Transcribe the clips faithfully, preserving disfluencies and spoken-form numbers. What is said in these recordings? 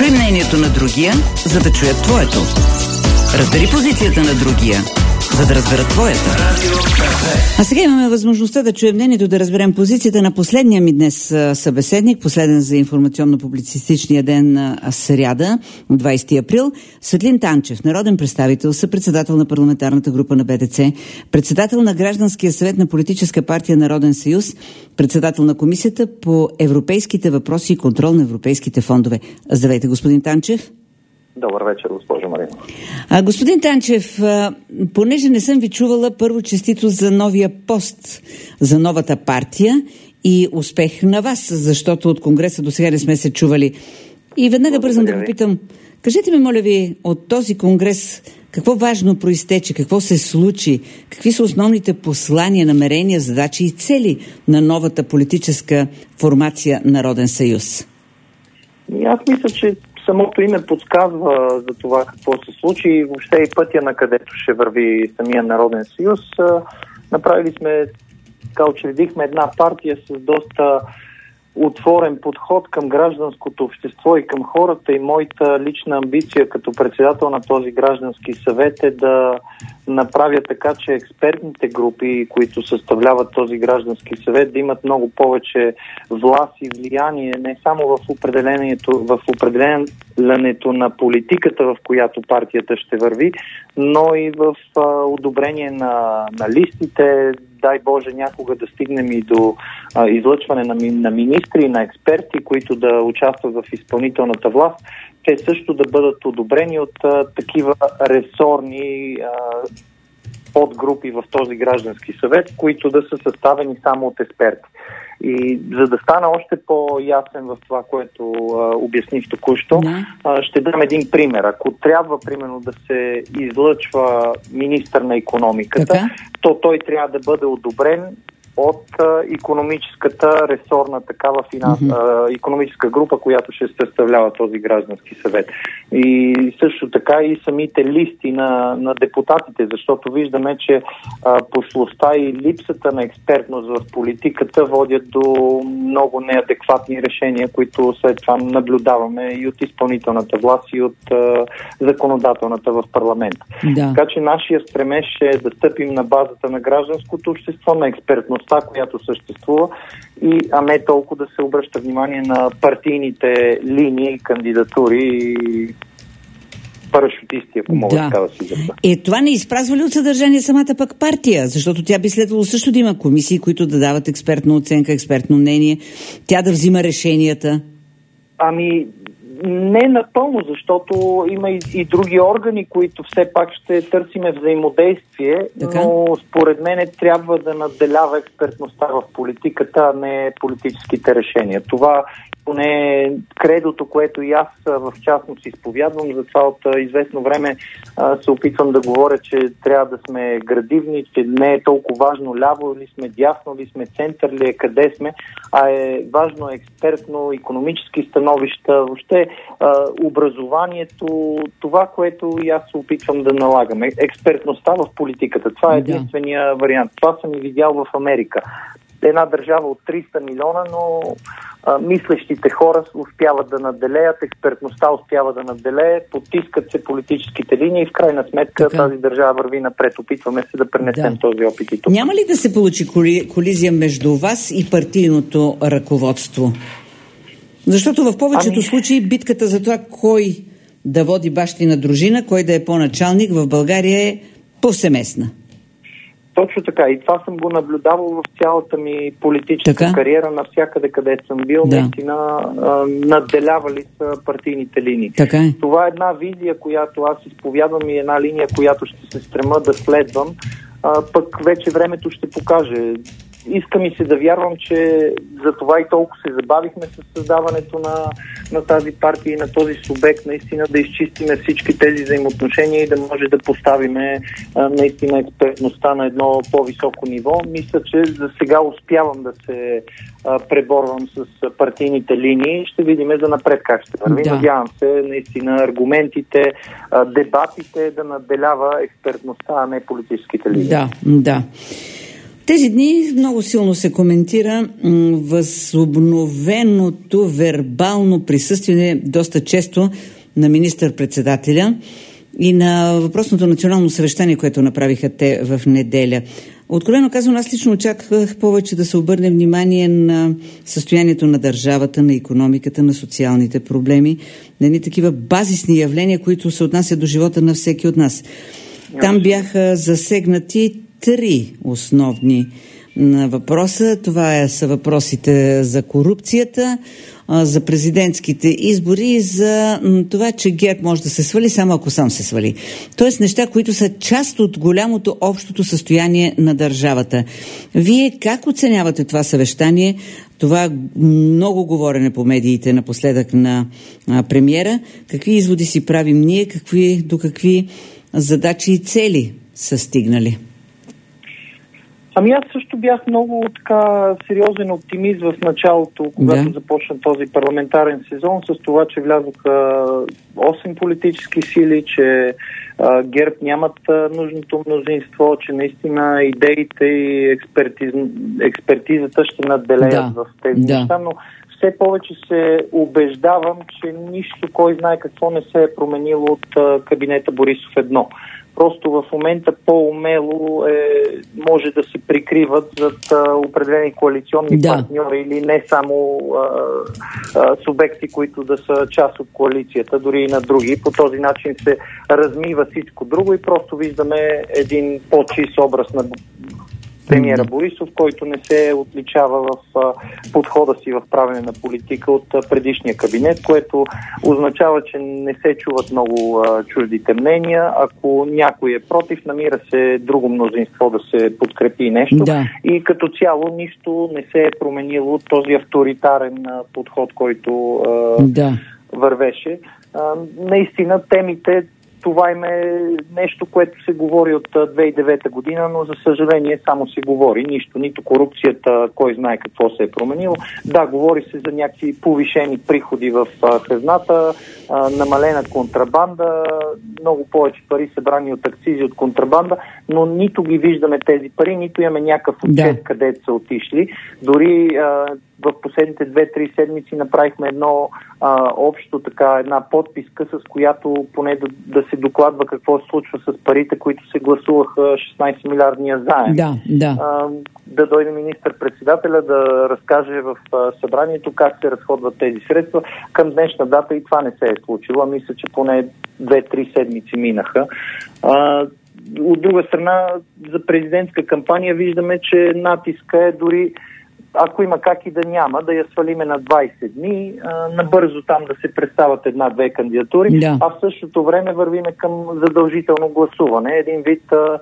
Чуй мнението на другия, за да чуят твоето. Разбери позицията на другия, за да разберат твоята. А сега имаме възможността да чуем мнението, да разберем позицията на последния ми днес събеседник, последен за информационно-публицистичния ден на сряда, двайсети април. Светлин Танчев, народен представител, съпредседател на парламентарната група на Б Д Ц, председател на Гражданския съвет на Политическа партия Народен съюз, председател на Комисията по европейските въпроси и контрол на европейските фондове. Здравейте, господин Танчев. Добър вечер, госпожо Марина. А, господин Танчев, а, понеже не съм ви чувала, първо честито за новия пост, за новата партия и успех на вас, защото от Конгреса до сега не сме се чували. И веднага бързам да попитам, кажете ми, моля ви, от този Конгрес какво важно проистече, какво се случи, какви са основните послания, намерения, задачи и цели на новата политическа формация Народен съюз? И аз мисля, че самото име подсказва за това какво се случи и въобще и пътя, на където ще върви самия Народен съюз. Направили сме, така учредихме една партия с доста отворен подход към гражданското общество и към хората, и моята лична амбиция като председател на този граждански съвет е да направя така, че експертните групи, които съставляват този граждански съвет, да имат много повече власт и влияние не само в определението, в определенето на политиката, в която партията ще върви, но и в а, одобрение на, на листите, дай Боже някога да стигнем и до а, излъчване на, на министри, на експерти, които да участват в изпълнителната власт, те също да бъдат одобрени от а, такива ресорни а, подгрупи в този граждански съвет, които да са съставени само от експерти. И за да стана още по-ясен в това, което а, обясних току-що, yeah. а, ще дам един пример. Ако трябва, примерно, да се излъчва министър на икономиката, okay. то той трябва да бъде одобрен от а, икономическата ресорна такава финанс, mm-hmm. а, икономическа група, която ще съставлява този граждански съвет. И също така и самите листи на, на депутатите, защото виждаме, че а, пошлостта и липсата на експертност в политиката водят до много неадекватни решения, които след това наблюдаваме и от изпълнителната власт, и от а, законодателната в парламента. Да. Така че нашия стремеж е да стъпим на базата на гражданското общество, на експертност, която съществува, и, а не толкова да се обръща внимание на партийните линии, кандидатури и парашутисти, ако мога да, така да си запомня. Е, това не изпразва ли от съдържание самата пък партия? Защото тя би следвало също да има комисии, които да дават експертна оценка, експертно мнение, тя да взима решенията. Ами, не напълно, защото има и, и други органи, които все пак ще търсиме взаимодействие, така? Но според мен трябва да надделява експертността в политиката, а не политическите решения. Това поне кредото, което и аз в частност изповядвам, затова от известно време а, се опитвам да говоря, че трябва да сме градивни, че не е толкова важно ляво ли сме, дясно ли сме, център ли е, къде сме, а е важно експертно, икономически становища, въобще а, образованието, това, което и аз се опитвам да налагам. Експертността в политиката. Това е единствения вариант. Това съм и видял в Америка. Една държава от триста милиона, но а, мислещите хора успяват да надделеят, експертността успява да надделее, потискат се политическите линии и в крайна сметка така. Тази държава върви напред. Опитваме се да пренесем да. този опит и тук. Няма ли да се получи коли, колизия между вас и партийното ръководство? Защото в повечето ами... случаи битката за това кой да води бащина дружина, кой да е по-началник в България е повсеместна. Точно така. И това съм го наблюдавал в цялата ми политическа така? кариера, навсякъде където съм бил, да. наистина надделявали са партийните линии. Така е. Това е една визия, която аз изповядвам, и една линия, която ще се стрема да следвам. А, пък вече времето ще покаже. Иска ми се да вярвам, че за това и толкова се забавихме с създаването на, на тази партия и на този субект, наистина да изчистиме всички тези взаимоотношения и да може да поставиме а, наистина експертността на едно по-високо ниво. Мисля, че за сега успявам да се а, преборвам с партийните линии. Ще видим за напред как ще върви. Да. Надявам се наистина аргументите, а, дебатите да надделява експертността, а не политическите линии. Да, да. Тези дни много силно се коментира възобновеното вербално присъствие доста често на министър-председателя и на въпросното национално съвещание, което направиха те в неделя. Откровено казвам, аз лично очаквах повече да се обърне внимание на състоянието на държавата, на икономиката, на социалните проблеми, на едни такива базисни явления, които се отнасят до живота на всеки от нас. Там бяха засегнати три основни въпроса. Това са въпросите за корупцията, за президентските избори и за това, че ГЕРБ може да се свали само ако сам се свали. Тоест неща, които са част от голямото общото състояние на държавата. Вие как оценявате това съвещание, това много говорене по медиите напоследък на премиера? Какви изводи си правим ние, какви, до какви задачи и цели са стигнали? Ами аз също бях много така сериозен оптимист в началото, когато да. започна този парламентарен сезон, с това, че влязоха осем политически сили, че а, ГЕРБ нямат а, нужното мнозинство, че наистина идеите и експертиз... експертизата ще надделеят да. в тези да. неща, но все повече се убеждавам, че нищо, кой знае какво не се е променило от а, кабинета Борисов едно. Просто в момента по-умело е, може да се прикриват зад а, определени коалиционни да. партньори или не само а, а, субекти, които да са част от коалицията, дори и на други. По този начин се размива всичко друго и просто виждаме един по-чист образ на премиера Борисов, който не се отличава в а, подхода си в правене на политика от а, предишния кабинет, което означава, че не се чуват много а, чуждите мнения. Ако някой е против, намира се друго мнозинство да се подкрепи нещо. Да. И като цяло нищо не се е променило от този авторитарен а, подход, който а, да. вървеше. А, наистина темите, това им е нещо, което се говори от две хиляди и девета година, но за съжаление само се говори. Нищо, нито корупцията, кой знае какво се е променило. Да, говори се за някакви повишени приходи в хазната, намалена контрабанда, много повече пари събрани от акцизи от контрабанда, но нито ги виждаме тези пари, нито имаме някакъв отчет да. къде са отишли. Дори а, в последните две-три седмици направихме едно а, общо така, една подписка, с която поне да, да се докладва какво се случва с парите, които се гласуваха шестнайсет милиардния заем. Да, да. А, да дойде министър-председателя да разкаже в а, събранието как се разходват тези средства. Към днешна дата и това не се е случило. Мисля, че поне две-три седмици минаха. А, от друга страна, за президентска кампания виждаме, че натиска е дори, ако има как и да няма, да я свалиме на двайсет дни, а, набързо там да се представят една-две кандидатури, да. а в същото време вървиме към задължително гласуване. Един вид а,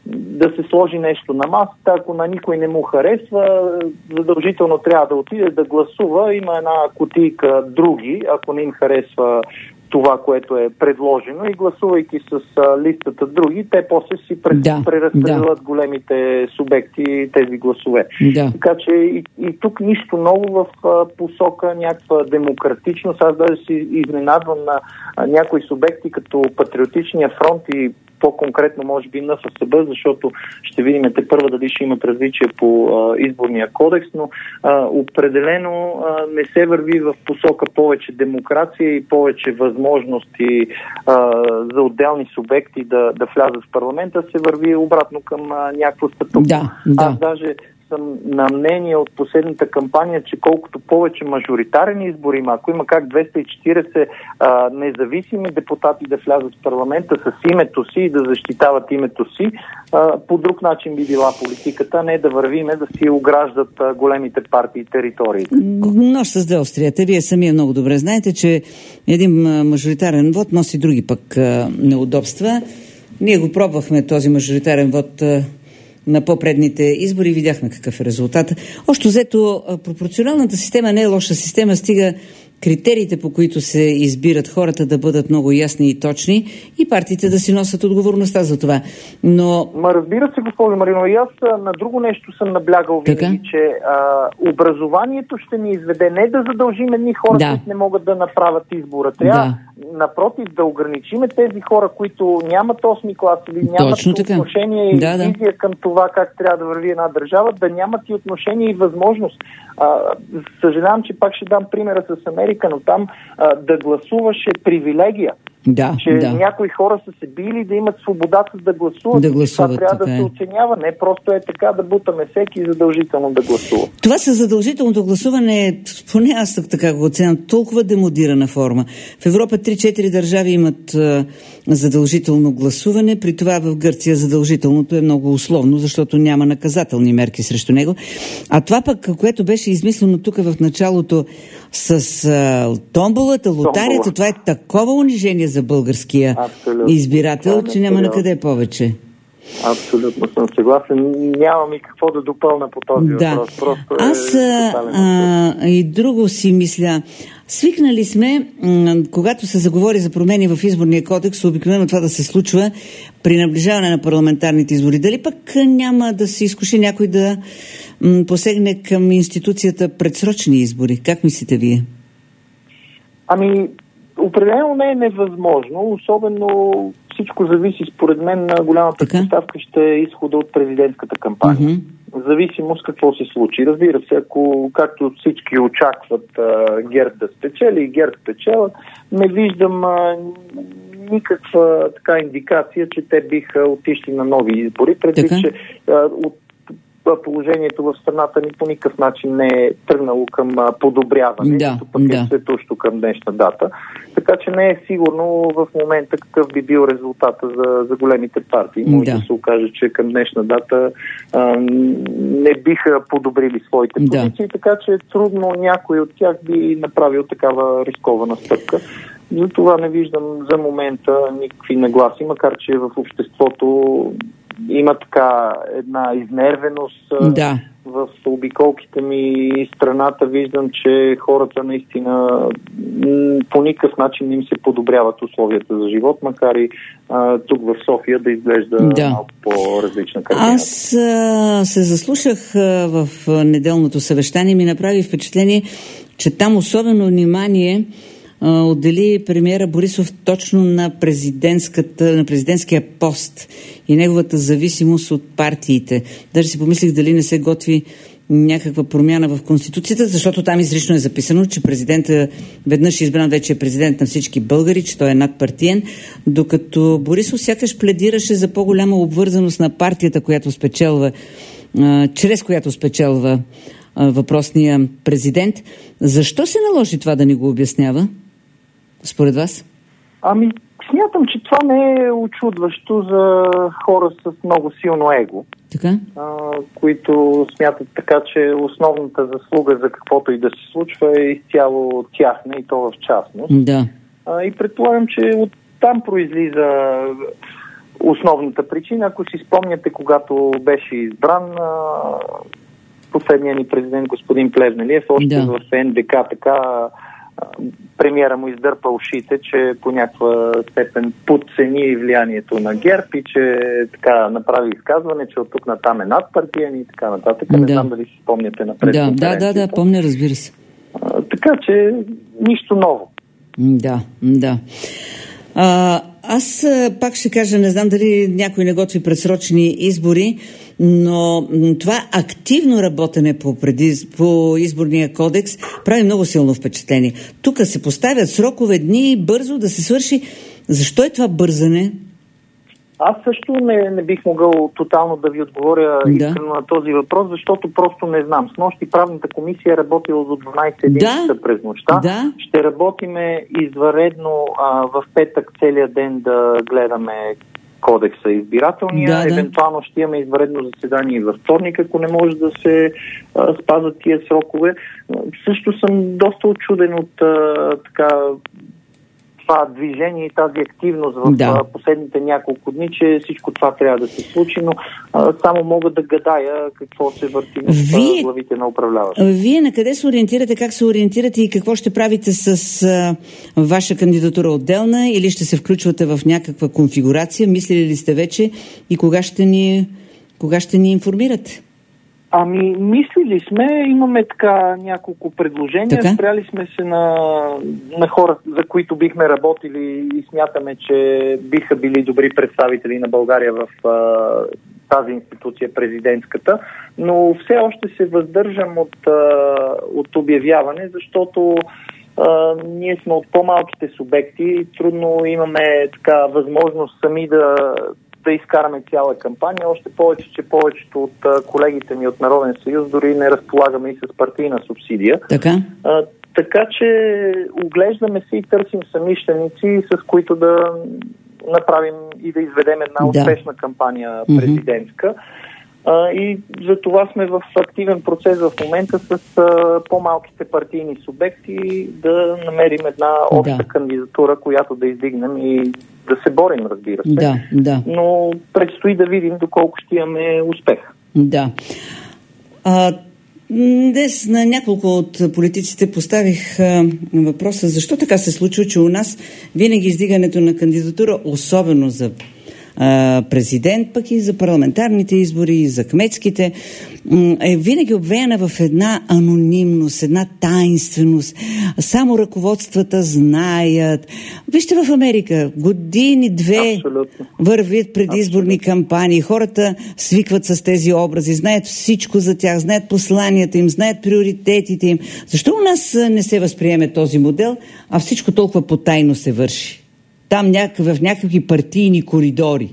да се сложи нещо на масата, ако на никой не му харесва, задължително трябва да отиде да гласува. Има една кутийка други, ако не им харесва това, което е предложено, и гласувайки с а, листата други, те после си през, да, преразпределят да. големите субекти тези гласове. Да. Така че и, и тук нищо ново в а, посока някаква демократичност. Аз даже си изненадвам на а, някои субекти като Патриотичния фронт и по-конкретно може би НФСБ, защото ще видим те първа дали ще имат различие по а, изборния кодекс, но а, определено а, не се върви в посока повече демокрация и повече възможности а, за отделни субекти да, да влязат в парламента, се върви обратно към а, някакво статукво. Да, да. Аз даже съм на мнение от последната кампания, че колкото повече мажоритарен избор има, ако има как двеста и четирийсет а, независими депутати да влязат в парламента с името си и да защитават името си, а, по друг начин би била политиката, не да вървиме да си ограждат а, големите партии и територии. Нож с две острията. Вие самия много добре знаете, че един мажоритарен вод носи други пък а, неудобства. Ние го пробвахме този мажоритарен вод а, на по-предните избори, видяхме какъв е резултат. Още взето, пропорционалната система не е лоша система, стига критериите, по които се избират хората, да бъдат много ясни и точни и партиите да си носят отговорността за това. Но... Ма разбира се, госпожо Маринова, и аз на друго нещо съм наблягал винаги, че а, образованието ще ни изведе не да задължим едни хора, да. които не могат да направят избора. Трябва да. напротив, да ограничиме тези хора, които нямат осми клас или нямат отношение и да, да. визия към това как трябва да върви една държава, да нямат и отношение и възможност. А, съжалявам, че пак ще дам примера с Америка, но там а, да гласуваш е привилегия. Да, че да. някои хора са се били да имат свободата да гласуват. Да гласуват, това трябва така да се оценява. Не просто е така да бутаме всеки задължително да гласува. Това със задължителното гласуване, поне аз така го оценям, толкова демодирана форма. В Европа три-четири държави имат а, задължително гласуване, при това в Гърция задължителното е много условно, защото няма наказателни мерки срещу него. А това пък, което беше измислено тук в началото с а, томболата, лотарията, това е такова унижение за българския абсолютно избирател, че няма на къде повече. Абсолютно съм съгласен. Нямам и какво да допълна по този да. въпрос. Просто Аз е а, и друго си мисля. Свикнали сме, м- когато се заговори за промени в изборния кодекс, обикновено това да се случва при наближаване на парламентарните избори. Дали пък няма да се изкуши някой да м- посегне към институцията предсрочни избори? Как мислите вие? Ами, определено не е невъзможно, особено всичко зависи, според мен, на голямата поставка ще е изхода от президентската кампания. Mm-hmm. Зависимост какво се случи. Разбира се, ако, както всички очакват ГЕРБ да спечели и ГЕРБ спечелят, не виждам а, никаква така индикация, че те биха отишли на нови избори, предвид, че а, от положението в страната ни по никакъв начин не е тръгнало към подобряване, да, като пък да. е светощо към днешна дата. Така че не е сигурно в момента какъв би бил резултата за, за големите партии. Може да. да се окаже, че към днешна дата а, не биха подобрили своите позиции, да. така че трудно някой от тях би направил такава рискована стъпка. Затова не виждам за момента никакви нагласи, макар че в обществото има така една изнервеност. Да. В обиколките ми страната виждам, че хората наистина по никакъв начин не им се подобряват условията за живот, макар и а, тук в София да изглежда да. малко по-различна картина. Аз а, се заслушах а, в неделното съвещание, ми направи впечатление, че там особено внимание отдели премиера Борисов точно на президентската, на президентския пост и неговата зависимост от партиите. Даже си помислих дали не се готви някаква промяна в Конституцията, защото там изрично е записано, че президентът веднъж избран вече е президент на всички българи, че той е надпартиен, докато Борисов сякаш пледираше за по-голяма обвързаност на партията, която спечелва, а, чрез която спечелва а, въпросния президент. Защо се наложи това да ни го обяснява? Според вас? Ами, смятам, че това не е учудващо за хора с много силно его. Така? А, които смятат така, че основната заслуга за каквото и да се случва е изцяло тяхна и то в частност. Да. А, и предполагам, че оттам произлиза основната причина. Ако си спомняте, когато беше избран а, последния ни президент господин Плевнелиев, още да. в Ен Де Ка така премиера му издърпа ушите, че по някаква степен подцени влиянието на ГЕРБ и че така направи изказване, че от тук натам е надпартиен и така нататък. Да. Не знам дали си спомняте на пресконференцията. Да, да, да, да, помня, разбира се. А, така че нищо ново. Да, да. А, аз пак ще кажа, не знам дали някой не готви предсрочни избори, но това активно работене по, преди, по изборния кодекс прави много силно впечатление. Тук се поставят срокове, дни, бързо да се свърши. Защо е това бързане? Аз също не, не бих могъл тотално да ви отговоря да. искрено на този въпрос, защото просто не знам. С нощи правната комисия е работила до дванайсет да. часа през нощта. Да. Ще работиме извънредно а, в петък целия ден да гледаме кодекса избирателния. Да, да. Евентуално ще имаме извънредно заседание и във вторник, ако не може да се а, спазват тия срокове. Също съм доста отчуден от а, така това движение и тази активност в да. последните няколко дни, че всичко това трябва да се случи, но а, само мога да гадая какво се върти в Вие... главите на управляващите. Вие на къде се ориентирате, как се ориентирате и какво ще правите с а, ваша кандидатура отделна или ще се включвате в някаква конфигурация? Мислили ли сте вече и кога ще ни, кога ще ни информирате? Ами, мислили сме, имаме така няколко предложения, така? Спряли сме се на, на хора, за които бихме работили и смятаме, че биха били добри представители на България в а, тази институция, президентската, но все още се въздържам от, а, от обявяване, защото а, ние сме от по-малките субекти, трудно имаме така възможност сами да да изкараме цяла кампания, още повече, че повечето от колегите ми от Народен съюз дори не разполагаме и с партийна субсидия. Така? А, така че оглеждаме се и търсим самищеници, с които да направим и да изведем една да. успешна кампания президентска. Mm-hmm. А, и за това сме в активен процес в момента с а, по-малките партийни субекти да намерим една обща да. кандидатура, която да издигнем и да се борим, разбира се. Да, да. Но предстои да видим доколко ще имаме успех. Да. А, днес на няколко от политиците поставих а, въпроса, защо така се случва, че у нас винаги издигането на кандидатура, особено за а, президент, пък и за парламентарните избори, и за кметските, е винаги обвеяна в една анонимност, една таинственост. Само ръководствата знаят. Вижте в Америка, години-две вървят предизборни Абсолютно. кампании. Хората свикват с тези образи, знаят всичко за тях, знаят посланията им, знаят приоритетите им. Защо у нас не се възприеме този модел, а всичко толкова потайно се върши? Там някакъв, в някакви партийни коридори.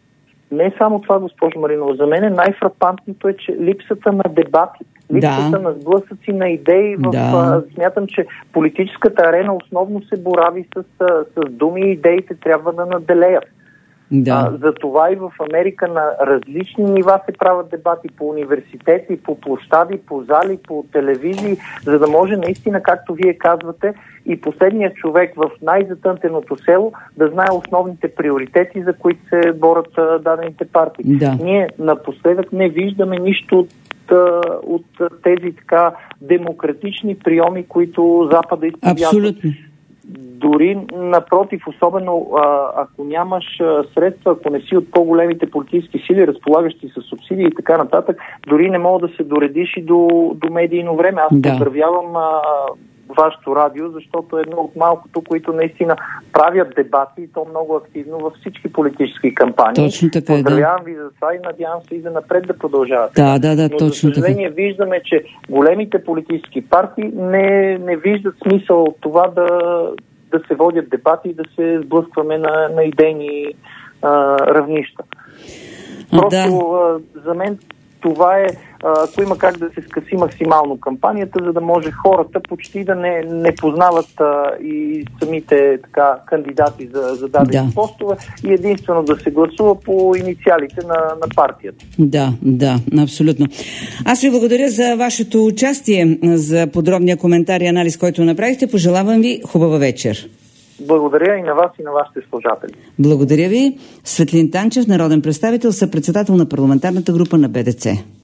Не само това, госпожо Маринова. За мен най-фрапантното е, че липсата на дебати, липсата да. на сблъсъци на идеи. В, да. а, смятам, че политическата арена основно се борави с, с думи и идеите трябва да наделеят. Да. А, за това и в Америка на различни нива се правят дебати по университети, по площади, по зали, по телевизии, за да може наистина, както вие казвате, и последният човек в най-затънтеното село да знае основните приоритети, за които се борят а, дадените партии. Да. Ние напоследък не виждаме нищо от, от тези така демократични приеми, които Запада изповядва. Абсолютно. Дори напротив, особено а, ако нямаш а, средства, ако не си от по-големите политически сили, разполагащи с субсидии и така нататък, дори не мога да се доредиш и до, до медийно време. Аз да. поздравявам а, вашето радио, защото е едно от малкото, които наистина правят дебати и то много активно във всички политически кампании. Точно така, поздравявам да. ви за това и надявам се и за напред да продължавате. Да, да, да, Но точно за съжаление така. виждаме, че големите политически партии не, не виждат смисъл от това да да се водят дебати и да се сблъскваме на, на идейни а, равнища. Просто да. а, за мен това е, а, ако има как да се скъси максимално кампанията, за да може хората почти да не, не познават а, и самите така кандидати за, за дадени да. постове и единствено да се гласува по инициалите на, на партията. Да, да, абсолютно. Аз ви благодаря за вашето участие, за подробния коментар и анализ, който направихте. Пожелавам ви хубава вечер. Благодаря и на вас, и на вашите служители. Благодаря ви. Светлин Танчев, народен представител, съпредседател на парламентарната група на Б Д Ц.